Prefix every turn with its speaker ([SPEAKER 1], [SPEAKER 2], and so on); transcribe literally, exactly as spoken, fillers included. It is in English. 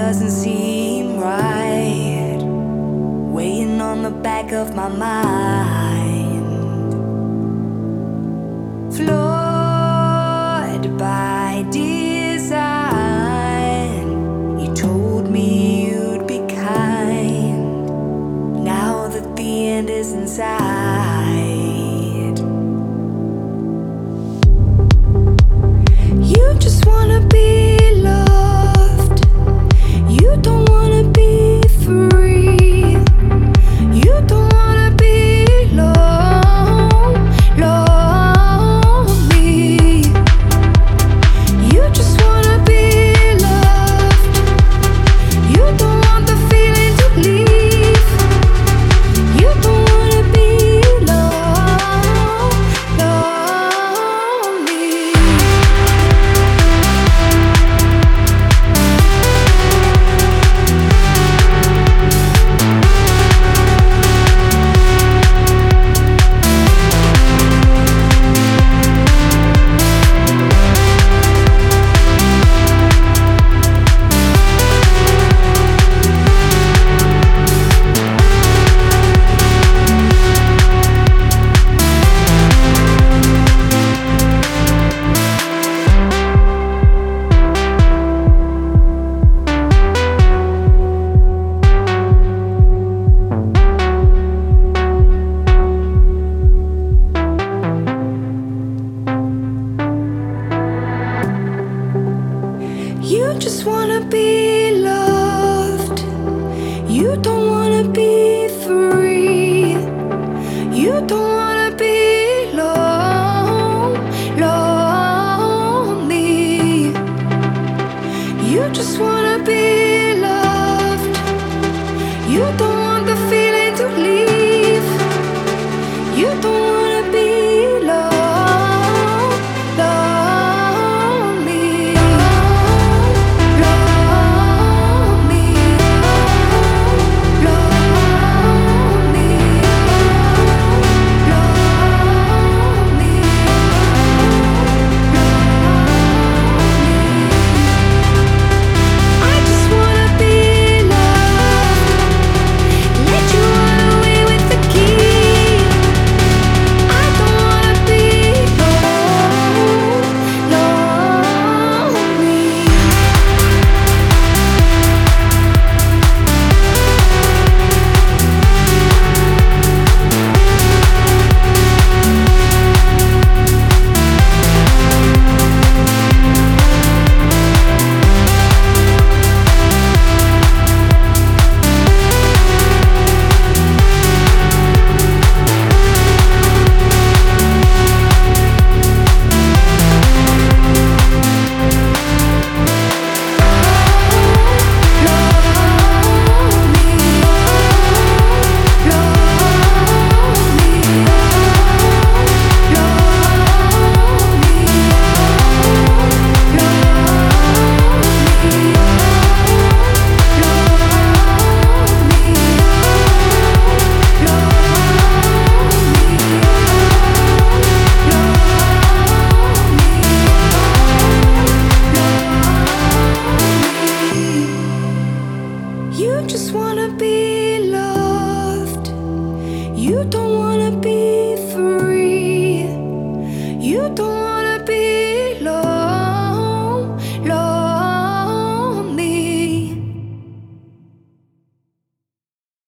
[SPEAKER 1] doesn't seem right, weighing on the back of my mind, floored by design. You told me you'd be kind, now that the end is inside. You just wanna be loved, you don't wanna be free, you don't wanna be lone, lonely. You just wanna be loved, you don't want the feeling to leave, you don't wanna be lone, lonely. You just wanna be loved, you don't wanna be free, you don't wanna be lone, lonely. You just wanna be loved, you don't want the feeling to leave, you don't wanna be lone, lonely. You just wanna be loved, you don't wanna be free, you don't wanna be loved.